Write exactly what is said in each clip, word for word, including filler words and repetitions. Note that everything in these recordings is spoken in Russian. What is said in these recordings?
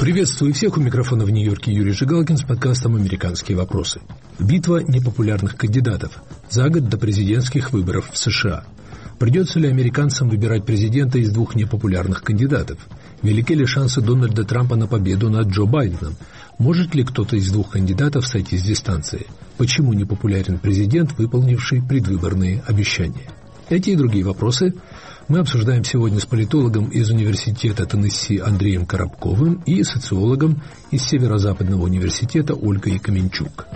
Приветствую всех, у микрофона в Нью-Йорке Юрий Жигалкин с подкастом «Американские вопросы». Битва непопулярных кандидатов за год до президентских выборов в США. Придется ли американцам выбирать президента из двух непопулярных кандидатов? Велики ли шансы Дональда Трампа на победу над Джо Байденом? Может ли кто-то из двух кандидатов сойти с дистанции? Почему непопулярен президент, выполнивший предвыборные обещания? Эти и другие вопросы мы обсуждаем сегодня с политологом из Университета Теннесси Андреем Коробковым и социологом из Северо-Западного университета Ольгой Каменчук.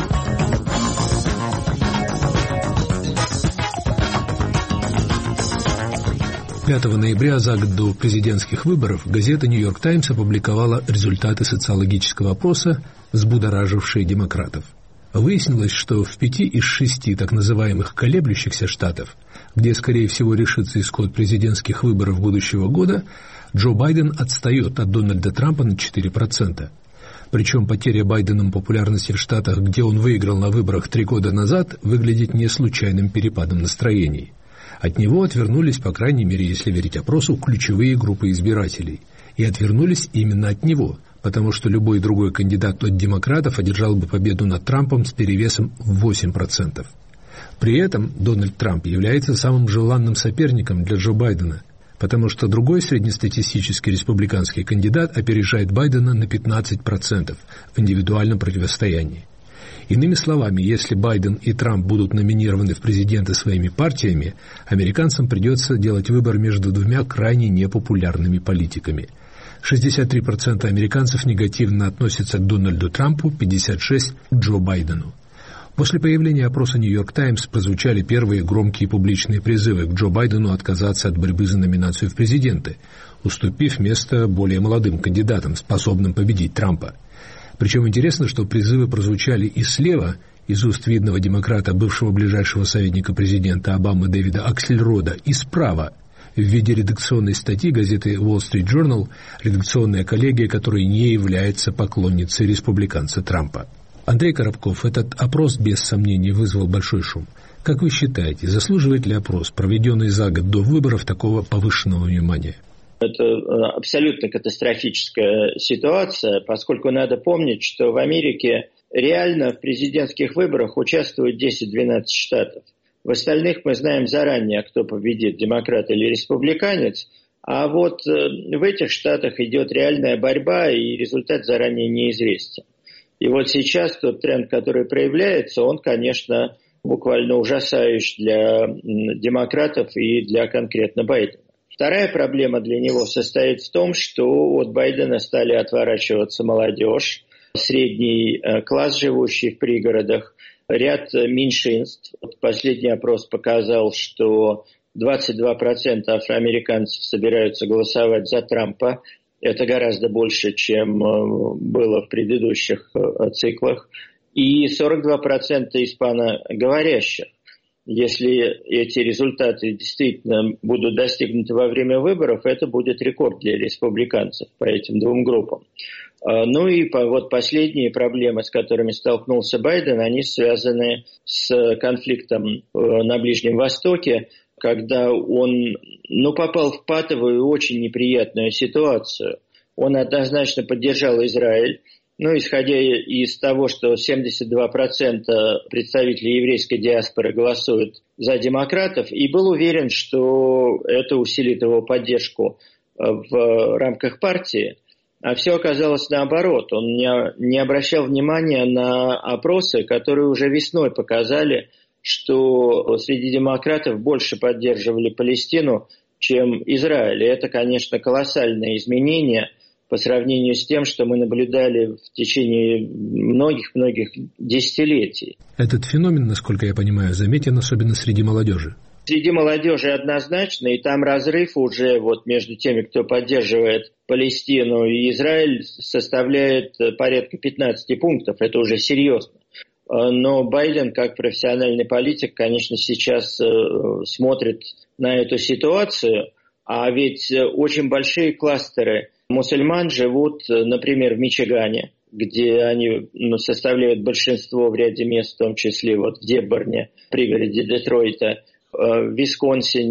пятого ноября, за год до президентских выборов, газета «Нью-Йорк Таймс» опубликовала результаты социологического опроса, взбудоражившие демократов. Выяснилось, что в пяти из шести так называемых колеблющихся штатов, где, скорее всего, решится исход президентских выборов будущего года, Джо Байден отстает от Дональда Трампа на четыре процента. Причем потеря Байденом популярности в штатах, где он выиграл на выборах три года назад, выглядит не случайным перепадом настроений. От него отвернулись, по крайней мере, если верить опросу, ключевые группы избирателей. И отвернулись именно от него, потому что любой другой кандидат от демократов одержал бы победу над Трампом с перевесом в восемь процентов. При этом Дональд Трамп является самым желанным соперником для Джо Байдена, потому что другой среднестатистический республиканский кандидат опережает Байдена на пятнадцать процентов в индивидуальном противостоянии. Иными словами, если Байден и Трамп будут номинированы в президенты своими партиями, американцам придется делать выбор между двумя крайне непопулярными политиками. шестьдесят три процента американцев негативно относятся к Дональду Трампу, пятьдесят шесть процентов к Джо Байдену. После появления опроса «Нью-Йорк Таймс» прозвучали первые громкие публичные призывы к Джо Байдену отказаться от борьбы за номинацию в президенты, уступив место более молодым кандидатам, способным победить Трампа. Причем интересно, что призывы прозвучали и слева, из уст видного демократа, бывшего ближайшего советника президента Обамы Дэвида Аксельрода, и справа, в виде редакционной статьи газеты Wall Street Journal, редакционная коллегия, которая не является поклонницей республиканца Трампа. Андрей Коробков, этот опрос без сомнений вызвал большой шум. Как вы считаете, заслуживает ли опрос, проведенный за год до выборов, такого повышенного внимания? Это абсолютно катастрофическая ситуация, поскольку надо помнить, что в Америке реально в президентских выборах участвуют десять-двенадцать штатов. В остальных мы знаем заранее, кто победит, демократ или республиканец, а вот в этих штатах идет реальная борьба, и результат заранее неизвестен. И вот сейчас тот тренд, который проявляется, он, конечно, буквально ужасающий для демократов и для конкретно Байдена. Вторая проблема для него состоит в том, что от Байдена стали отворачиваться молодежь, средний класс, живущий в пригородах, ряд меньшинств. Последний опрос показал, что двадцать два процента афроамериканцев собираются голосовать за Трампа. Это гораздо больше, чем было в предыдущих циклах. И сорок два процента испаноговорящих. Если эти результаты действительно будут достигнуты во время выборов, это будет рекорд для республиканцев по этим двум группам. Ну и вот последние проблемы, с которыми столкнулся Байден, они связаны с конфликтом на Ближнем Востоке, когда он ну, попал в патовую, очень неприятную ситуацию. Он однозначно поддержал Израиль. Ну, исходя из того, что семьдесят два процента представителей еврейской диаспоры голосуют за демократов, и был уверен, что это усилит его поддержку в рамках партии, а все оказалось наоборот. Он не, не обращал внимания на опросы, которые уже весной показали, что среди демократов больше поддерживали Палестину, чем Израиль. И это, конечно, колоссальное изменение по сравнению с тем, что мы наблюдали в течение многих-многих десятилетий. Этот феномен, насколько я понимаю, заметен особенно среди молодежи. Среди молодежи однозначно, и там разрыв уже вот между теми, кто поддерживает Палестину и Израиль, составляет порядка пятнадцать пунктов. Это уже серьезно. Но Байден, как профессиональный политик, конечно, сейчас смотрит на эту ситуацию, а ведь очень большие кластеры мусульман живут, например, в Мичигане, где они ну, составляют большинство в ряде мест, в том числе вот в Деборне, пригороде Детройта, в Висконсине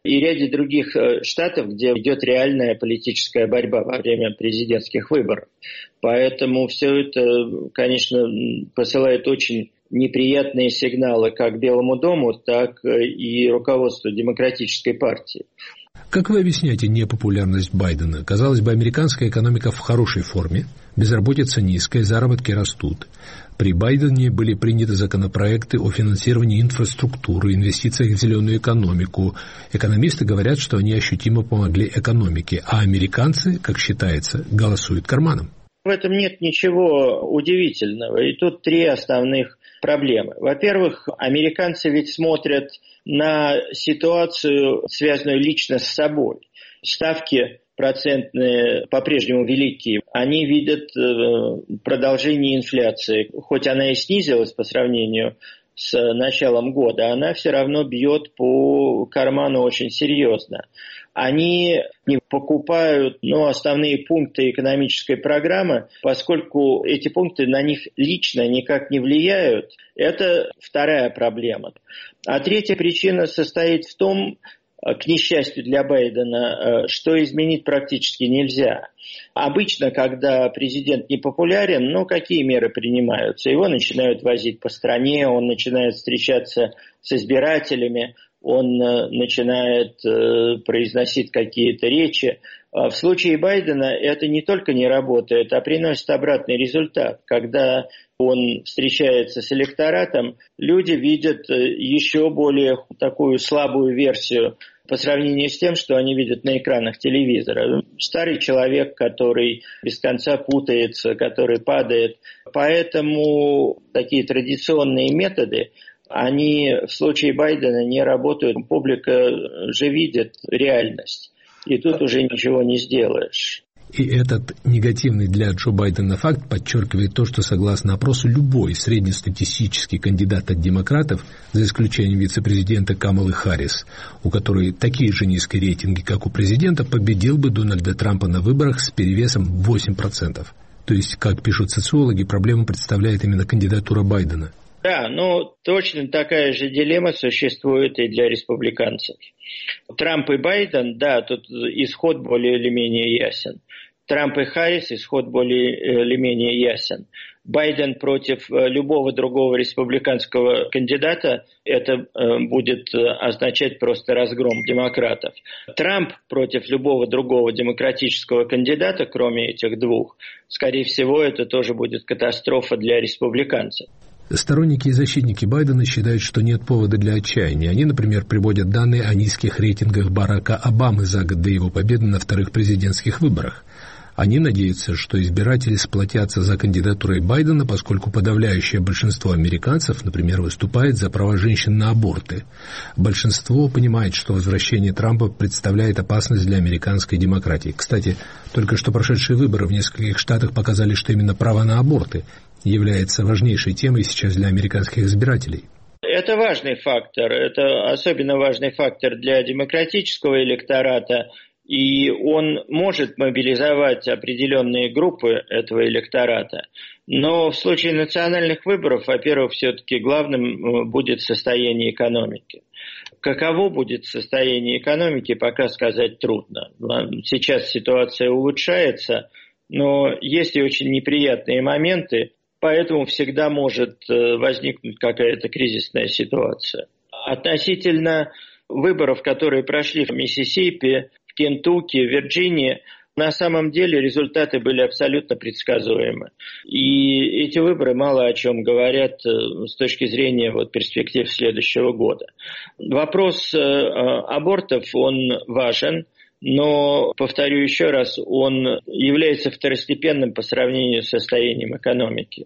и ряде других штатов, где идет реальная политическая борьба во время президентских выборов. Поэтому все это, конечно, посылает очень неприятные сигналы как Белому дому, так и руководству Демократической партии. Как вы объясняете непопулярность Байдена? Казалось бы, американская экономика в хорошей форме, безработица низкая, заработки растут. При Байдене были приняты законопроекты о финансировании инфраструктуры, инвестициях в зеленую экономику. Экономисты говорят, что они ощутимо помогли экономике, а американцы, как считается, голосуют карманом. В этом нет ничего удивительного. И тут три основных проблемы. Во-первых, американцы ведь смотрят на ситуацию, связанную лично с собой. Ставки процентные по-прежнему велики. Они видят продолжение инфляции. Хоть она и снизилась по сравнению с началом года, она все равно бьет по карману очень серьезно. Они не покупают ну, основные пункты экономической программы, поскольку эти пункты на них лично никак не влияют. Это вторая проблема. А третья причина состоит в том, к несчастью для Байдена, что изменить практически нельзя. Обычно, когда президент не популярен, ну, какие меры принимаются? Его начинают возить по стране, он начинает встречаться с избирателями, он начинает э, произносить какие-то речи. В случае Байдена это не только не работает, а приносит обратный результат. Когда он встречается с электоратом, люди видят еще более такую слабую версию по сравнению с тем, что они видят на экранах телевизора. Старый человек, который без конца путается, который падает. Поэтому такие традиционные методы, они в случае Байдена не работают. Публика же видит реальность. И тут уже ничего не сделаешь. И этот негативный для Джо Байдена факт подчеркивает то, что, согласно опросу, любой среднестатистический кандидат от демократов, за исключением вице-президента Камалы Харрис, у которой такие же низкие рейтинги, как у президента, победил бы Дональда Трампа на выборах с перевесом восемь процентов. То есть, как пишут социологи, проблему представляет именно кандидатура Байдена. Да, ну точно такая же дилемма существует и для республиканцев. Трамп и Байден, да, тут исход более или менее ясен. Трамп и Харрис, исход более или менее ясен. Байден против любого другого республиканского кандидата, это будет означать просто разгром демократов. Трамп против любого другого демократического кандидата, кроме этих двух, скорее всего, это тоже будет катастрофа для республиканцев. Сторонники и защитники Байдена считают, что нет повода для отчаяния. Они, например, приводят данные о низких рейтингах Барака Обамы за год до его победы на вторых президентских выборах. Они надеются, что избиратели сплотятся за кандидатурой Байдена, поскольку подавляющее большинство американцев, например, выступает за права женщин на аборты. Большинство понимает, что возвращение Трампа представляет опасность для американской демократии. Кстати, только что прошедшие выборы в нескольких штатах показали, что именно право на аборты является важнейшей темой сейчас для американских избирателей. Это важный фактор. Это особенно важный фактор для демократического электората. И он может мобилизовать определенные группы этого электората. Но в случае национальных выборов, во-первых, все-таки главным будет состояние экономики. Каково будет состояние экономики, пока сказать трудно. Сейчас ситуация улучшается, но есть и очень неприятные моменты, поэтому всегда может возникнуть какая-то кризисная ситуация. Относительно выборов, которые прошли в Миссисипи, Кентукки, Вирджинии, на самом деле результаты были абсолютно предсказуемы. И эти выборы мало о чем говорят с точки зрения вот, перспектив следующего года. Вопрос э, абортов, он важен, но, повторю еще раз, он является второстепенным по сравнению с состоянием экономики.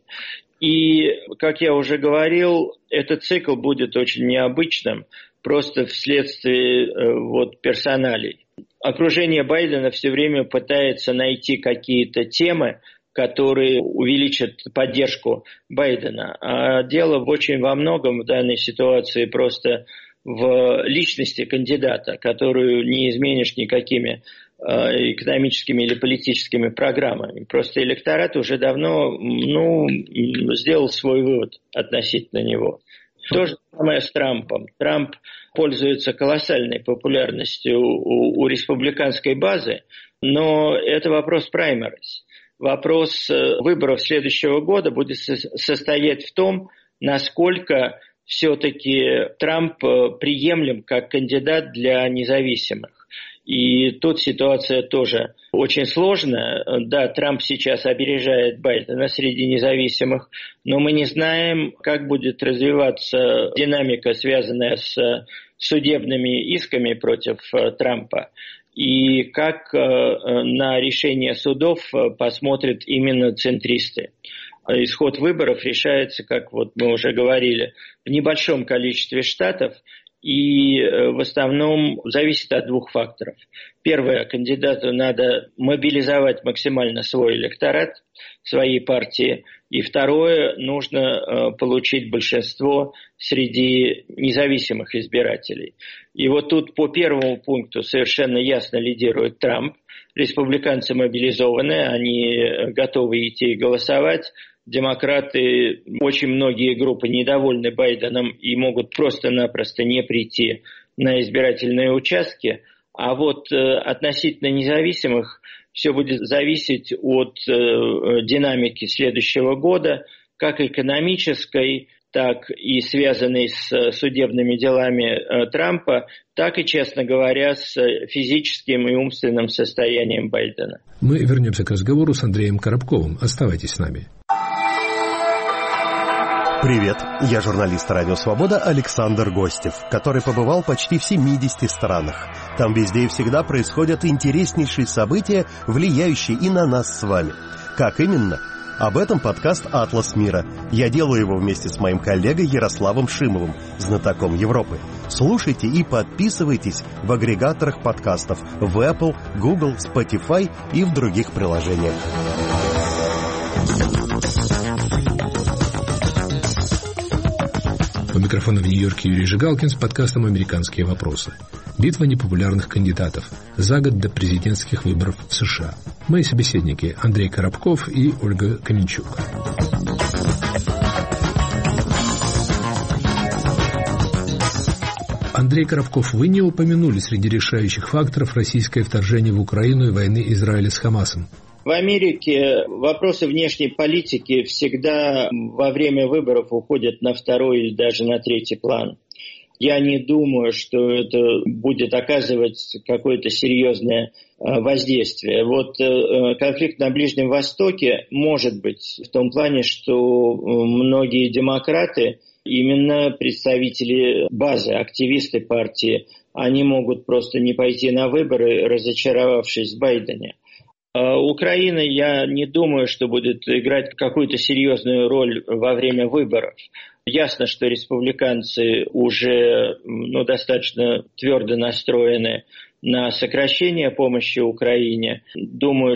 И, как я уже говорил, этот цикл будет очень необычным, просто вследствие э, вот, персоналей. Окружение Байдена все время пытается найти какие-то темы, которые увеличат поддержку Байдена. А дело очень во многом в данной ситуации просто в личности кандидата, которую не изменишь никакими э, экономическими или политическими программами. Просто электорат уже давно ну, сделал свой вывод относительно него. То же самое с Трампом. Трамп пользуется колоссальной популярностью у, у республиканской базы, но это вопрос праймериз. Вопрос выборов следующего года будет состоять в том, насколько все-таки Трамп приемлем как кандидат для независимых. И тут ситуация тоже очень сложная. Да, Трамп сейчас опережает Байдена среди независимых, но мы не знаем, как будет развиваться динамика, связанная с судебными исками против Трампа, и как на решение судов посмотрят именно центристы. Исход выборов решается, как вот мы уже говорили, в небольшом количестве штатов, и в основном зависит от двух факторов. Первое, кандидату надо мобилизовать максимально свой электорат, своей партии. И второе, нужно получить большинство среди независимых избирателей. И вот тут по первому пункту совершенно ясно лидирует Трамп. Республиканцы мобилизованы, они готовы идти и голосовать. Демократы, очень многие группы недовольны Байденом и могут просто-напросто не прийти на избирательные участки. А вот э, относительно независимых все будет зависеть от э, динамики следующего года, как экономической, так и связанной с судебными делами э, Трампа, так и, честно говоря, с физическим и умственным состоянием Байдена. Мы вернемся к разговору с Андреем Коробковым. Оставайтесь с нами. Привет, я журналист «Радио Свобода» Александр Гостев, который побывал почти в семидесяти странах. Там везде и всегда происходят интереснейшие события, влияющие и на нас с вами. Как именно? Об этом подкаст «Атлас мира». Я делаю его вместе с моим коллегой Ярославом Шимовым, знатоком Европы. Слушайте и подписывайтесь в агрегаторах подкастов в Apple, Google, Spotify и в других приложениях. У микрофона в Нью-Йорке Юрий Жигалкин с подкастом «Американские вопросы». Битва непопулярных кандидатов за год до президентских выборов в США. Мои собеседники Андрей Коробков и Ольга Каменчук. Андрей Коробков, вы не упомянули среди решающих факторов российское вторжение в Украину и войны Израиля с Хамасом. В Америке вопросы внешней политики всегда во время выборов уходят на второй или даже на третий план. Я не думаю, что это будет оказывать какое-то серьезное воздействие. Вот конфликт на Ближнем Востоке может быть в том плане, что многие демократы, именно представители базы, активисты партии, они могут просто не пойти на выборы, разочаровавшись в Байдене. Украина, я не думаю, что будет играть какую-то серьезную роль во время выборов. Ясно, что республиканцы уже ну, достаточно твердо настроены на сокращение помощи Украине. Думаю,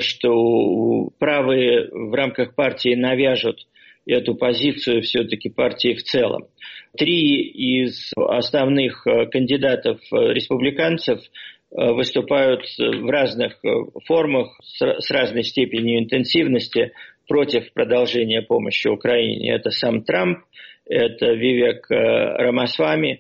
что правые в рамках партии навяжут эту позицию все-таки партии в целом. Три из основных кандидатов республиканцев выступают в разных формах с разной степенью интенсивности против продолжения помощи Украине. Это сам Трамп, это Вивек Рамасвами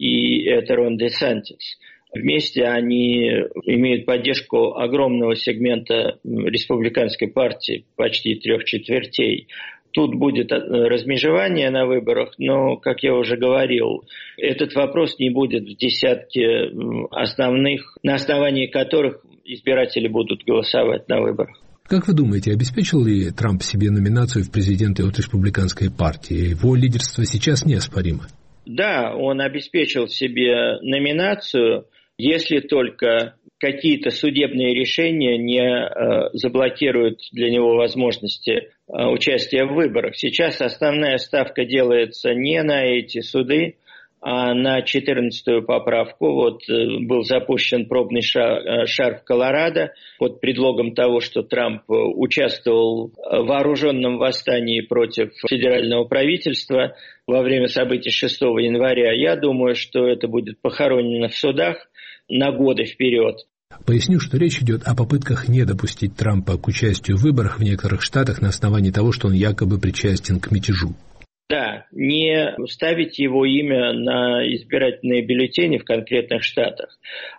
и это Рон Десантис. Вместе они имеют поддержку огромного сегмента республиканской партии, почти трех четвертей. Тут будет размежевание на выборах, но, как я уже говорил, этот вопрос не будет в десятке основных, на основании которых избиратели будут голосовать на выборах. Как вы думаете, обеспечил ли Трамп себе номинацию в президенты от республиканской партии? Его лидерство сейчас неоспоримо. Да, он обеспечил себе номинацию, если только какие-то судебные решения не э, заблокируют для него возможности э, участия в выборах. Сейчас основная ставка делается не на эти суды, а на четырнадцатую поправку. Вот э, был запущен пробный шар, э, шар в Колорадо под предлогом того, что Трамп участвовал в вооруженном восстании против федерального правительства во время событий шестого января. Я думаю, что это будет похоронено в судах на годы вперед. Поясню, что речь идет о попытках не допустить Трампа к участию в выборах в некоторых штатах на основании того, что он якобы причастен к мятежу. Да, не ставить его имя на избирательные бюллетени в конкретных штатах.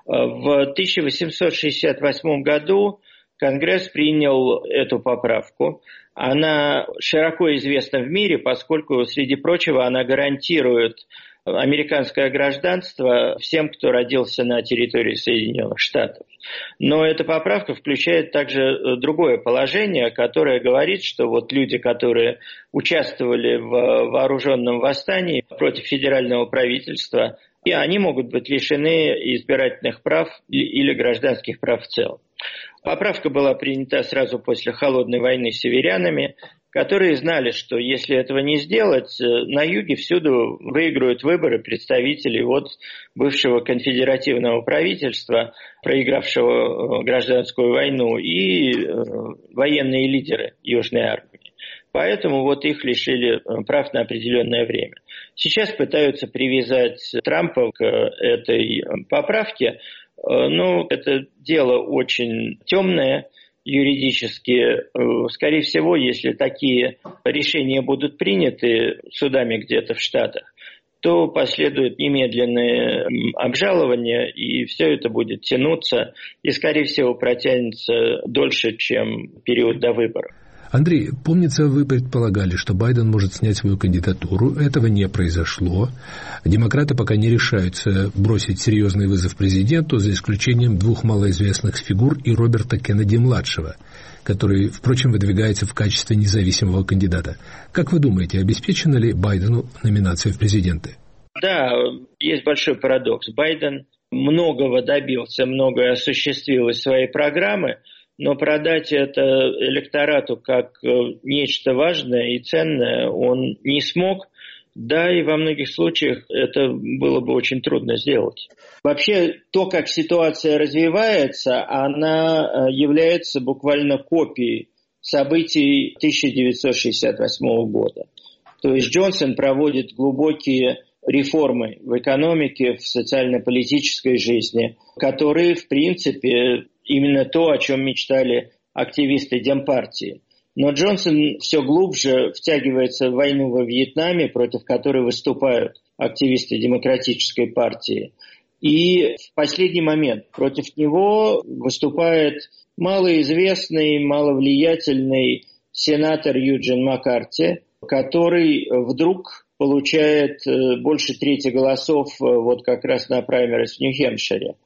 В тысяча восемьсот шестьдесят восьмом году Конгресс принял эту поправку. Она широко известна в мире, поскольку, среди прочего, она гарантирует американское гражданство всем, кто родился на территории Соединенных Штатов. Но эта поправка включает также другое положение, которое говорит, что вот люди, которые участвовали в вооруженном восстании против федерального правительства, и они могут быть лишены избирательных прав или гражданских прав в целом. Поправка была принята сразу после Холодной войны с северянами, которые знали, что если этого не сделать, на юге всюду выиграют выборы представителей вот бывшего конфедеративного правительства, проигравшего гражданскую войну, и военные лидеры Южной армии. Поэтому вот их лишили прав на определенное время. Сейчас пытаются привязать Трампа к этой поправке, но это дело очень темное юридически. Скорее всего, если такие решения будут приняты судами где-то в Штатах, то последует немедленное обжалование, и все это будет тянуться, и, скорее всего, протянется дольше, чем период до выборов. Андрей, помнится, вы предполагали, что Байден может снять свою кандидатуру. Этого не произошло. Демократы пока не решаются бросить серьезный вызов президенту, за исключением двух малоизвестных фигур и Роберта Кеннеди-младшего, который, впрочем, выдвигается в качестве независимого кандидата. Как вы думаете, обеспечена ли Байдену номинация в президенты? Да, есть большой парадокс. Байден многого добился, многое осуществил из своей программы, но продать это электорату как нечто важное и ценное он не смог, да и во многих случаях это было бы очень трудно сделать. Вообще, то, как ситуация развивается, она является буквально копией событий тысяча девятьсот шестьдесят восьмого года. То есть Джонсон проводит глубокие реформы в экономике, в социально-политической жизни, которые, в принципе, именно то, о чем мечтали активисты Демпартии. Но Джонсон все глубже втягивается в войну во Вьетнаме, против которой выступают активисты Демократической партии. И в последний момент против него выступает малоизвестный, маловлиятельный сенатор Юджин Маккарти, который вдруг получает больше трети голосов вот как раз на праймерис в Нью-Хэмпшире.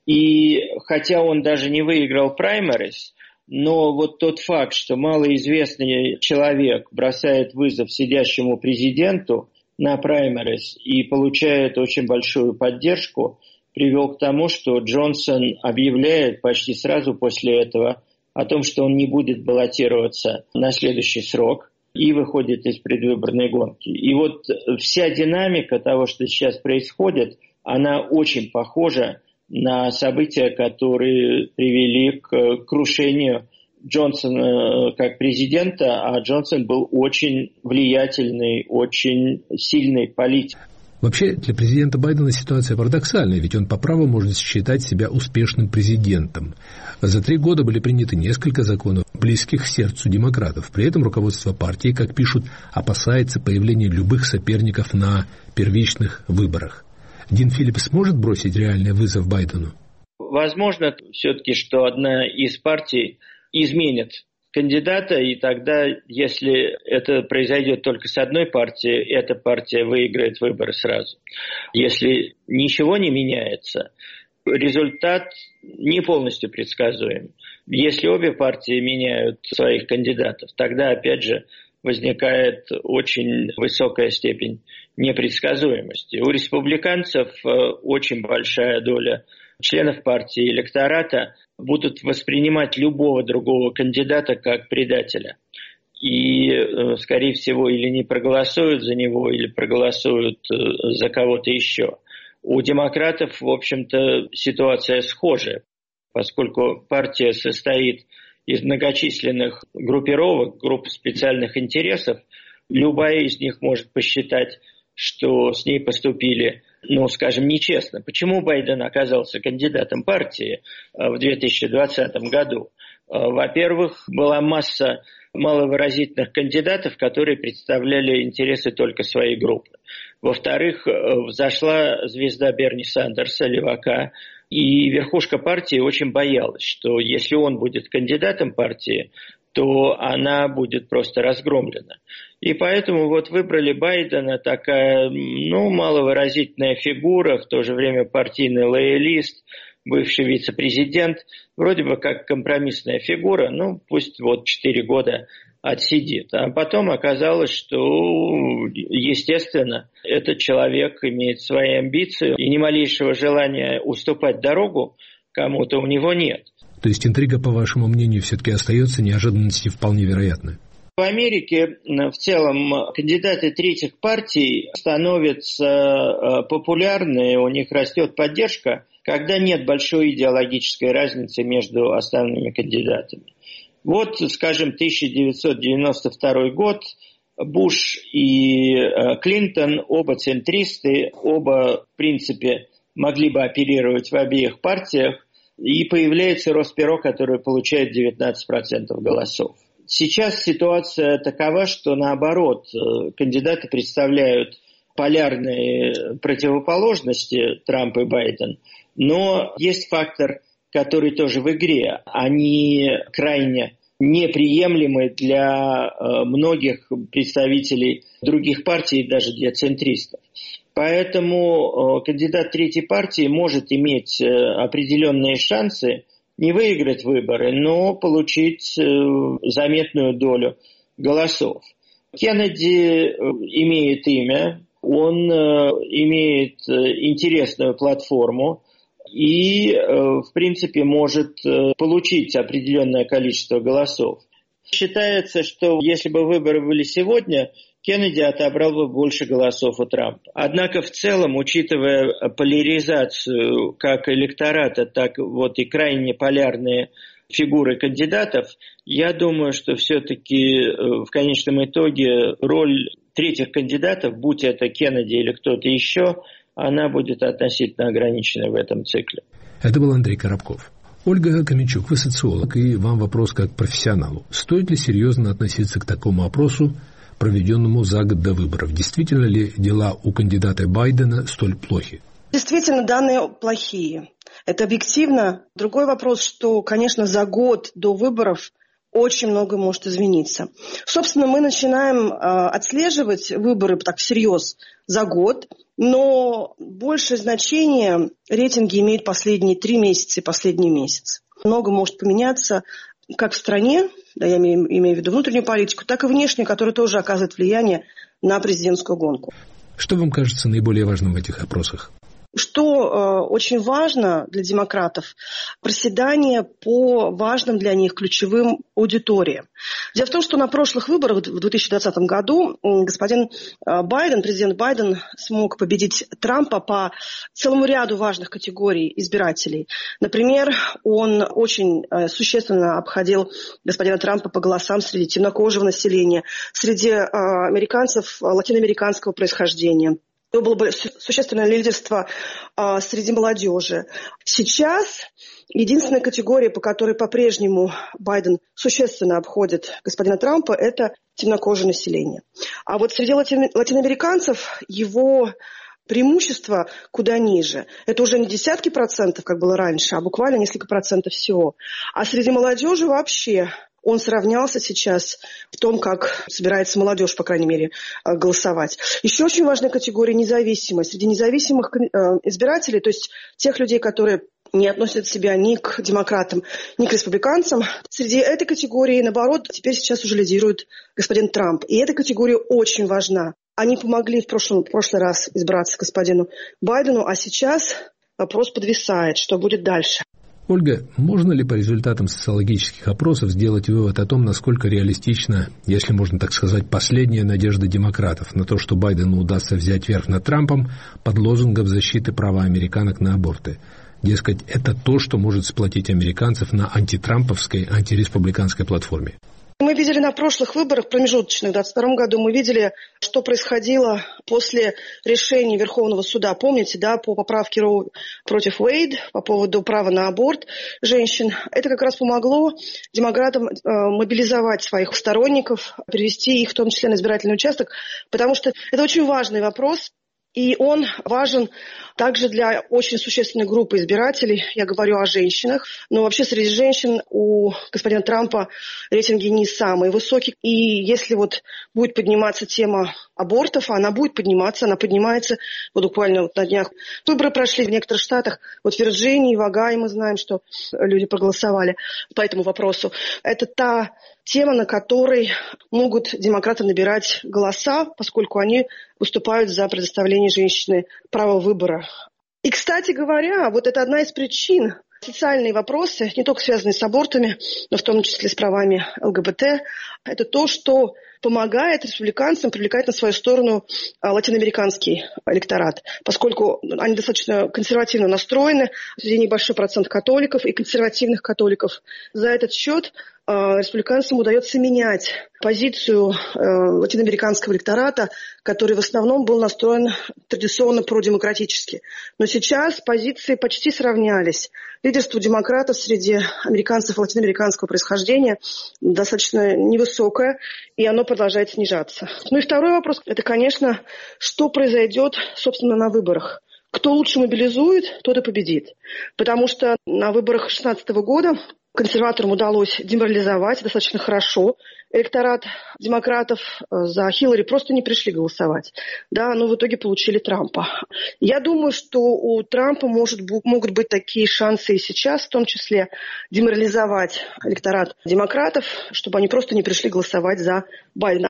И хотя он даже не выиграл праймерис, но вот тот факт, что малоизвестный человек бросает вызов сидящему президенту на праймерис и получает очень большую поддержку, привел к тому, что Джонсон объявляет почти сразу после этого о том, что он не будет баллотироваться на следующий срок и выходит из предвыборной гонки. И вот вся динамика того, что сейчас происходит, она очень похожа на события, которые привели к крушению Джонсона как президента, а Джонсон был очень влиятельный, очень сильный политик. Вообще, для президента Байдена ситуация парадоксальная, ведь он по праву может считать себя успешным президентом. За три года были приняты несколько законов, близких к сердцу демократов. При этом руководство партии, как пишут, опасается появления любых соперников на первичных выборах. Дин Филлипс сможет бросить реальный вызов Байдену? Возможно, все-таки, что одна из партий изменит кандидата, и тогда, если это произойдет только с одной партией, эта партия выиграет выборы сразу. Если ничего не меняется, результат не полностью предсказуем. Если обе партии меняют своих кандидатов, тогда, опять же, возникает очень высокая степень непредсказуемости. У республиканцев очень большая доля членов партии, электората будут воспринимать любого другого кандидата как предателя. И, скорее всего, или не проголосуют за него, или проголосуют за кого-то еще. У демократов, в общем-то, ситуация схожая, поскольку партия состоит из многочисленных группировок, групп специальных интересов. Любая из них может посчитать, что с ней поступили, ну, скажем, нечестно. Почему Байден оказался кандидатом партии в две тысячи двадцатом году? Во-первых, была масса маловыразительных кандидатов, которые представляли интересы только своей группы. Во-вторых, взошла звезда Берни Сандерса, левака, и верхушка партии очень боялась, что если он будет кандидатом партии, то она будет просто разгромлена. И поэтому вот выбрали Байдена, такая, ну, маловыразительная фигура, в то же время партийный лоялист, бывший вице-президент, вроде бы как компромиссная фигура, ну, пусть вот четыре года отсидит. А потом оказалось, что, естественно, этот человек имеет свои амбиции, и ни малейшего желания уступать дорогу кому-то у него нет. То есть интрига, по вашему мнению, все-таки остается, неожиданности вполне вероятны? В Америке в целом кандидаты третьих партий становятся популярны, у них растет поддержка, когда нет большой идеологической разницы между основными кандидатами. Вот, скажем, тысяча девятьсот девяносто второй год, Буш и Клинтон, оба центристы, оба, в принципе, могли бы оперировать в обеих партиях, и появляется Росс Перот, который получает девятнадцать процентов голосов. Сейчас ситуация такова, что наоборот, кандидаты представляют полярные противоположности Трамп и Байден, но есть фактор, который тоже в игре. Они крайне неприемлемы для многих представителей других партий, даже для центристов. Поэтому кандидат третьей партии может иметь определенные шансы не выиграть выборы, но получить заметную долю голосов. Кеннеди имеет имя, он имеет интересную платформу и, в принципе, может получить определенное количество голосов. Считается, что если бы выборы были сегодня, Кеннеди отобрал бы больше голосов у Трампа. Однако в целом, учитывая поляризацию как электората, так вот и крайне полярные фигуры кандидатов, я думаю, что все-таки в конечном итоге роль третьих кандидатов, будь это Кеннеди или кто-то еще, она будет относительно ограничена в этом цикле. Это был Андрей Коробков. Ольга Каменчук, вы социолог, и вам вопрос как профессионалу. Стоит ли серьезно относиться к такому опросу, проведенному за год до выборов? Действительно ли дела у кандидата Байдена столь плохи? Действительно, данные плохие. Это объективно. Другой вопрос, что, конечно, за год до выборов очень многое может измениться. Собственно, мы начинаем э, отслеживать выборы так всерьез за год, но большее значение рейтинги имеют последние три месяца и последний месяц. Много может поменяться как в стране, да, я имею, имею в виду внутреннюю политику, так и внешнюю, которая тоже оказывает влияние на президентскую гонку. Что вам кажется наиболее важным в этих опросах? Что э, очень важно для демократов – проседание по важным для них ключевым аудиториям. Дело в том, что на прошлых выборах в две тысячи двадцатом году господин Байден, президент Байден, смог победить Трампа по целому ряду важных категорий избирателей. Например, он очень э, существенно обходил господина Трампа по голосам среди темнокожего населения, среди э, американцев латиноамериканского происхождения. У него было бы существенное лидерство а, среди молодежи. Сейчас единственная категория, по которой по-прежнему Байден существенно обходит господина Трампа, это темнокожее население. А вот среди лати- латиноамериканцев его преимущество куда ниже. Это уже не десятки процентов, как было раньше, а буквально несколько процентов всего. А среди молодежи вообще он сравнялся сейчас в том, как собирается молодежь, по крайней мере, голосовать. Еще очень важная категория – независимость. Среди независимых избирателей, то есть тех людей, которые не относят себя ни к демократам, ни к республиканцам, среди этой категории, наоборот, теперь сейчас уже лидирует господин Трамп. И эта категория очень важна. Они помогли в прошлом, в прошлый раз избраться господину Байдену, а сейчас вопрос подвисает, что будет дальше. Ольга, можно ли по результатам социологических опросов сделать вывод о том, насколько реалистична, если можно так сказать, последняя надежда демократов на то, что Байдену удастся взять верх над Трампом под лозунгом защиты права американок на аборты? Дескать, это то, что может сплотить американцев на антитрамповской, антиреспубликанской платформе. Мы видели на прошлых выборах, промежуточных, в двадцать втором году, мы видели, что происходило после решения Верховного суда. Помните, да, по поправке Роу против Уэйд, по поводу права на аборт женщин. Это как раз помогло демократам э, мобилизовать своих сторонников, привести их в том числе на избирательный участок, потому что это очень важный вопрос. И он важен также для очень существенной группы избирателей. Я говорю о женщинах. Но вообще среди женщин у господина Трампа рейтинги не самые высокие. И если вот будет подниматься тема абортов, она будет подниматься, она поднимается вот буквально вот на днях. Выборы прошли в некоторых штатах. Вот в Вирджинии, в Огайо мы знаем, что люди проголосовали по этому вопросу. Это та тема, на которой могут демократы набирать голоса, поскольку они выступают за предоставление женщине права выбора. И, кстати говоря, вот это одна из причин. Социальные вопросы, не только связанные с абортами, но в том числе с правами ЛГБТ, это то, что помогает республиканцам привлекать на свою сторону латиноамериканский электорат, поскольку они достаточно консервативно настроены, среди небольшой процент католиков и консервативных католиков. За этот счет республиканцам удается менять позицию латиноамериканского электората, который в основном был настроен традиционно продемократически. Но сейчас позиции почти сравнялись. Лидерство демократов среди американцев латиноамериканского происхождения достаточно невысокое, и оно продолжает снижаться. Ну и второй вопрос – это, конечно, что произойдет, собственно, на выборах. Кто лучше мобилизует, тот и победит. Потому что на выборах две тысячи шестнадцатого года консерваторам удалось деморализовать достаточно хорошо электорат демократов. За Хиллари просто не пришли голосовать. Да, но в итоге получили Трампа. Я думаю, что у Трампа может, могут быть такие шансы и сейчас, в том числе деморализовать электорат демократов, чтобы они просто не пришли голосовать за Байдена.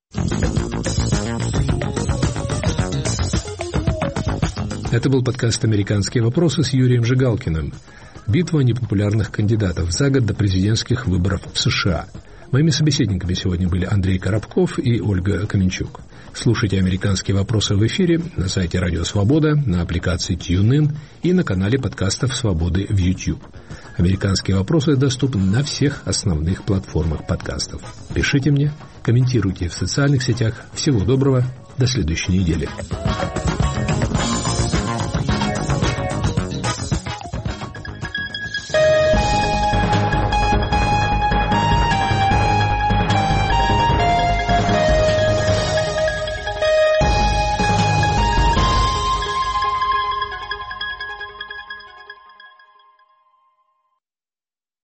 Это был подкаст «Американские вопросы» с Юрием Жигалкиным. Битва непопулярных кандидатов за год до президентских выборов в США. Моими собеседниками сегодня были Андрей Коробков и Ольга Каменчук. Слушайте «Американские вопросы» в эфире на сайте Радио Свобода, на аппликации TuneIn и на канале подкастов «Свободы» в YouTube. «Американские вопросы» доступны на всех основных платформах подкастов. Пишите мне, комментируйте в социальных сетях. Всего доброго, до следующей недели.